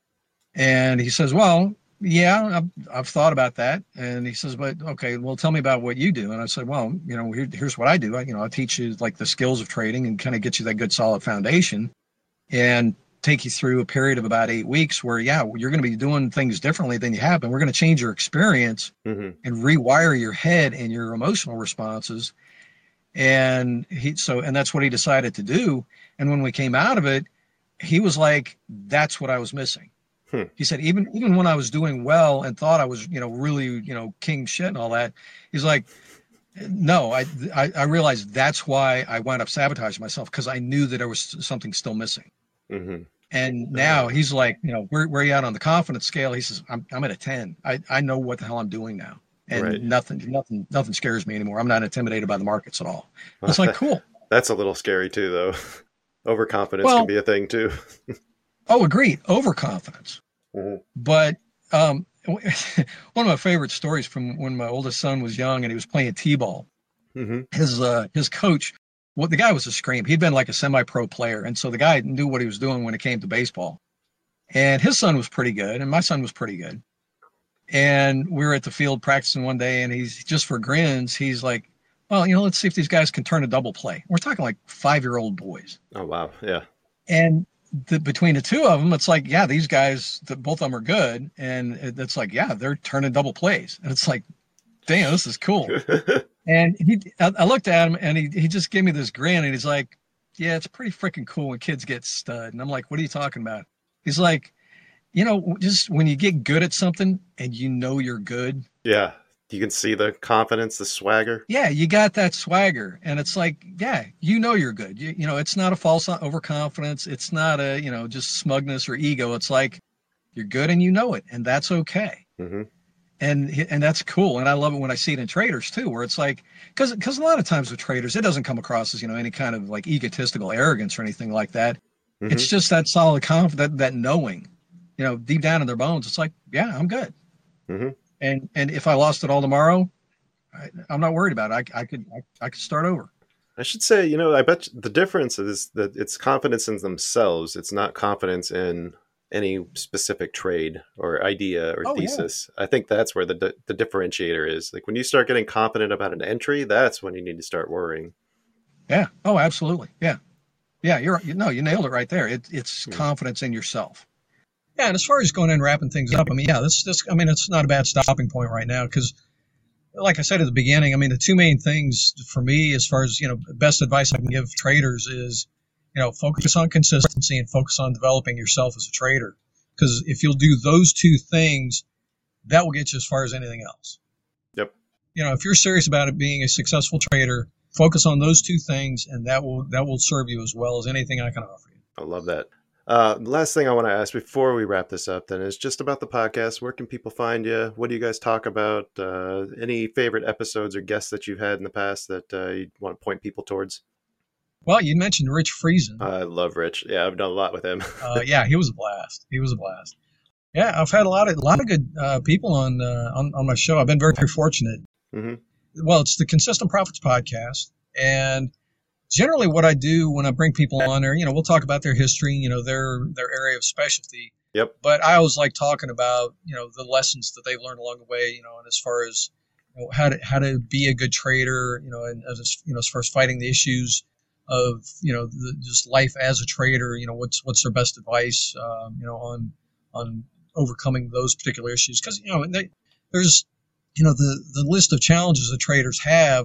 Speaker 2: And he says, well, yeah, I've, I've thought about that. And he says, but okay, well, tell me about what you do. And I said, well, you know, here, here's what I do. I, you know, I teach you like the skills of trading and kind of get you that good solid foundation and take you through a period of about eight weeks where, yeah, you're going to be doing things differently than you have. And we're going to change your experience mm-hmm. and rewire your head and your emotional responses. And he, so, and that's what he decided to do. And when we came out of it, he was like, that's what I was missing. Hmm. He said, even even when I was doing well and thought I was, you know, really, you know, king shit and all that, he's like, no, I I, I realized that's why I wound up sabotaging myself, because I knew that there was something still missing. Mm-hmm. And now he's like, you know, where where are you at on the confidence scale? He says, I'm I'm at a ten. I, I know what the hell I'm doing now, and right. nothing nothing nothing scares me anymore. I'm not intimidated by the markets at all. It's like, cool.
Speaker 1: That's a little scary too, though. Overconfidence
Speaker 2: well,
Speaker 1: can be a thing too.
Speaker 2: Oh, agreed. Overconfidence. Mm-hmm. But um, one of my favorite stories from when my oldest son was young and he was playing t-ball.
Speaker 1: Mm-hmm.
Speaker 2: His uh, his coach, well, the guy was a scream. He'd been like a semi-pro player, and so the guy knew what he was doing when it came to baseball. And his son was pretty good, and my son was pretty good. And we were at the field practicing one day, and he's just for grins. He's like, well, you know, let's see if these guys can turn a double play. We're talking like five-year-old boys.
Speaker 1: Oh, wow. Yeah.
Speaker 2: And the, between the two of them, it's like, yeah, these guys, the, both of them are good. And it, it's like, yeah, they're turning double plays. And it's like, damn, this is cool. And he, I, I looked at him, and he, he just gave me this grin, and he's like, yeah, it's pretty freaking cool when kids get stud. And I'm like, what are you talking about? He's like, you know, just when you get good at something and you know you're good.
Speaker 1: Yeah. You can see the confidence, the swagger.
Speaker 2: Yeah, you got that swagger. And it's like, yeah, you know you're good. You, you know, it's not a false overconfidence. It's not a, you know, just smugness or ego. It's like you're good and you know it. And that's okay.
Speaker 1: Mm-hmm.
Speaker 2: And and that's cool. And I love it when I see it in traders too, where it's like, because because a lot of times with traders, it doesn't come across as, you know, any kind of like egotistical arrogance or anything like that. Mm-hmm. It's just that solid confidence, that, that knowing, you know, deep down in their bones. It's like, yeah, I'm good.
Speaker 1: Mm-hmm.
Speaker 2: And and if I lost it all tomorrow, I, I'm not worried about it. I, I could I, I could start over.
Speaker 1: I should say, you know, I bet the difference is that it's confidence in themselves. It's not confidence in any specific trade or idea or
Speaker 2: oh,
Speaker 1: thesis. Yeah. I think that's where the the differentiator is. Like when you start getting confident about an entry, that's when you need to start worrying.
Speaker 2: Yeah. Oh, absolutely. Yeah. Yeah. You're you no, you nailed it right there. It, it's hmm. confidence in yourself. Yeah, and as far as going in and wrapping things up, I mean, yeah, this, this, I mean, it's not a bad stopping point right now because, like I said at the beginning, I mean, the two main things for me, as far as, you know, best advice I can give traders is, you know, focus on consistency and focus on developing yourself as a trader. Because if you'll do those two things, that will get you as far as anything else.
Speaker 1: Yep.
Speaker 2: You know, if you're serious about it being a successful trader, focus on those two things, and that will that will serve you as well as anything I can offer you.
Speaker 1: I love that. Uh, last thing I want to ask before we wrap this up then is just about the podcast. Where can people find you? What do you guys talk about? Uh, any favorite episodes or guests that you've had in the past that uh, you want to point people towards?
Speaker 2: Well, you mentioned Rich Friesen.
Speaker 1: I love Rich. Yeah, I've done a lot with him.
Speaker 2: uh, yeah, he was a blast. He was a blast. Yeah, I've had a lot of a lot of good uh, people on, uh, on on my show. I've been very, very fortunate.
Speaker 1: Mm-hmm.
Speaker 2: Well, it's the Consistent Profits podcast, and generally what I do when I bring people on there, you know, we'll talk about their history, you know, their their area of specialty.
Speaker 1: Yep.
Speaker 2: But I always like talking about, you know, the lessons that they've learned along the way, you know, and as far as, you know, how to how to be a good trader, you know, and as you know, as far as fighting the issues of, you know, the, just life as a trader, you know, what's what's their best advice, um, you know, on on overcoming those particular issues, because you know, they, there's, you know, the the list of challenges that traders have.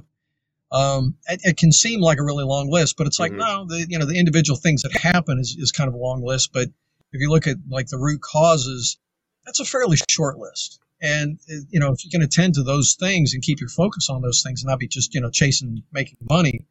Speaker 2: Um, it, it can seem like a really long list, but it's like, mm-hmm. no, the, you know, the individual things that happen is, is kind of a long list. But if you look at like the root causes, that's a fairly short list. And, you know, if you can attend to those things and keep your focus on those things and not be just, you know, chasing, making money,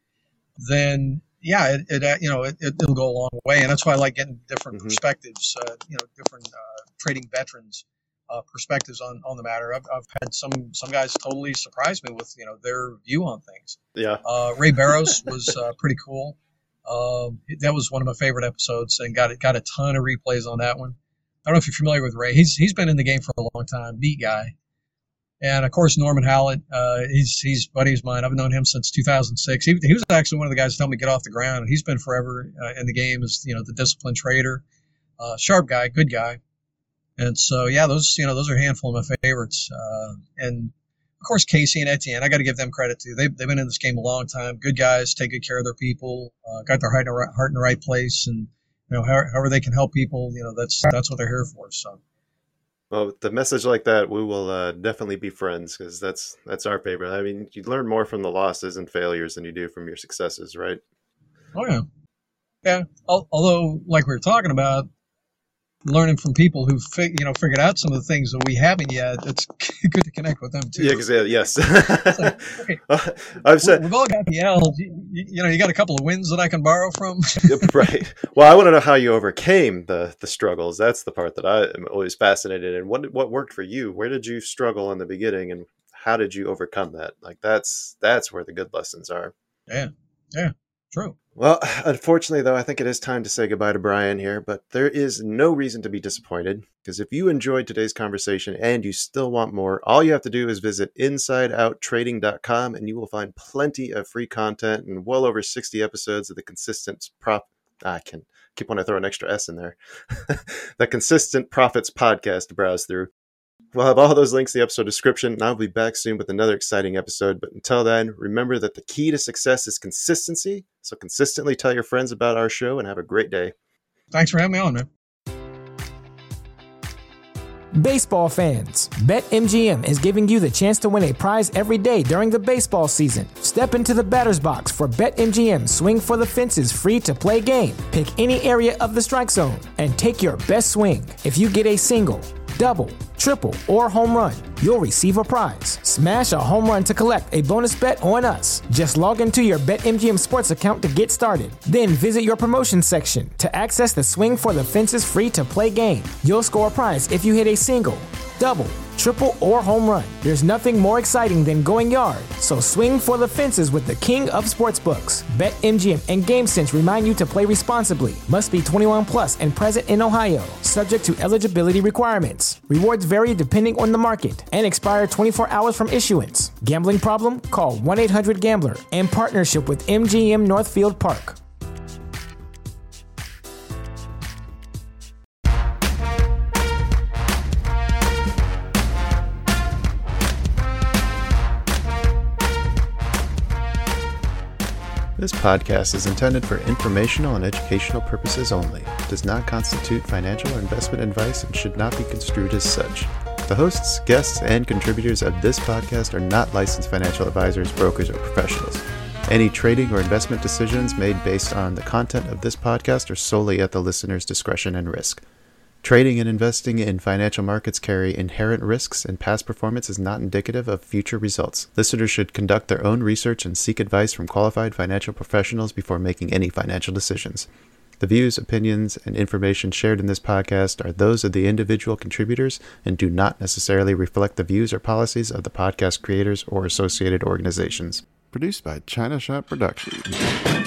Speaker 2: then yeah, it, it you know, it, it'll go a long way. And that's why I like getting different mm-hmm. perspectives, uh, you know, different uh, trading veterans. Uh, perspectives on, on the matter. I've, I've had some some guys totally surprise me with, you know, their view on things.
Speaker 1: Yeah.
Speaker 2: Uh, Ray Barros was uh, pretty cool. Um, that was one of my favorite episodes, and got got a ton of replays on that one. I don't know if you're familiar with Ray. He's he's been in the game for a long time. Neat guy. And of course Norman Howlett. Uh, he's he's buddy of mine. I've known him since two thousand six. He he was actually one of the guys that helped me get off the ground. And he's been forever uh, in the game as, you know, the disciplined trader. Uh, sharp guy, good guy. And so, yeah, those, you know, those are a handful of my favorites. Uh, and of course, Casey and Etienne, I got to give them credit too. They've, they've been in this game a long time. Good guys, take good care of their people, uh, got their heart in the right, heart in the right place. And, you know, however, however they can help people, you know, that's, that's what they're here for. So.
Speaker 1: Well, with the message like that, we will uh, definitely be friends, because that's, that's our favorite. I mean, you learn more from the losses and failures than you do from your successes, right?
Speaker 2: Oh yeah. Yeah. Although, like we were talking about, learning from people who fig, you know, figured out some of the things that we haven't yet. It's good to connect with them too.
Speaker 1: Yeah, exactly. Yes.
Speaker 2: Like, okay,
Speaker 1: I've said
Speaker 2: we've all got the L's. You, you know, you got a couple of wins that I can borrow from.
Speaker 1: Right. Well, I want to know how you overcame the the struggles. That's the part that I am always fascinated in. What what worked for you? Where did you struggle in the beginning, and how did you overcome that? Like that's that's where the good lessons are.
Speaker 2: Yeah. Yeah. True.
Speaker 1: Well, unfortunately, though, I think it is time to say goodbye to Brian here, but there is no reason to be disappointed, because if you enjoyed today's conversation and you still want more, all you have to do is visit inside out trading dot com and you will find plenty of free content and well over sixty episodes of the Consistent Prop. I can keep wanting to throw an extra S in there. The Consistent Profits podcast to browse through. We'll have all those links in the episode description, and I'll be back soon with another exciting episode. But until then, remember that the key to success is consistency. So consistently tell your friends about our show and have a great day.
Speaker 2: Thanks for having me on, man.
Speaker 3: Baseball fans, BetMGM is giving you the chance to win a prize every day during the baseball season. Step into the batter's box for BetMGM Swing for the Fences free-to-play game. Pick any area of the strike zone and take your best swing. If you get a single, double, triple, or home run, you'll receive a prize. Smash a home run to collect a bonus bet on us. Just log into your BetMGM Sports account to get started. Then visit your promotions section to access the Swing for the Fences free-to-play game. You'll score a prize if you hit a single, double, triple, or home run. There's nothing more exciting than going yard, so swing for the fences with the king of sportsbooks. BetMGM and GameSense remind you to play responsibly. Must be twenty-one plus and present in Ohio, subject to eligibility requirements. Rewards vary depending on the market and expire twenty-four hours from issuance. Gambling problem? Call one eight hundred gambler in partnership with M G M Northfield Park.
Speaker 1: This podcast is intended for informational and educational purposes only. It does not constitute financial or investment advice and should not be construed as such. The hosts, guests, and contributors of this podcast are not licensed financial advisors, brokers, or professionals. Any trading or investment decisions made based on the content of this podcast are solely at the listener's discretion and risk. Trading and investing in financial markets carry inherent risks, and past performance is not indicative of future results. Listeners should conduct their own research and seek advice from qualified financial professionals before making any financial decisions. The views, opinions, and information shared in this podcast are those of the individual contributors and do not necessarily reflect the views or policies of the podcast creators or associated organizations. Produced by China Shop Productions.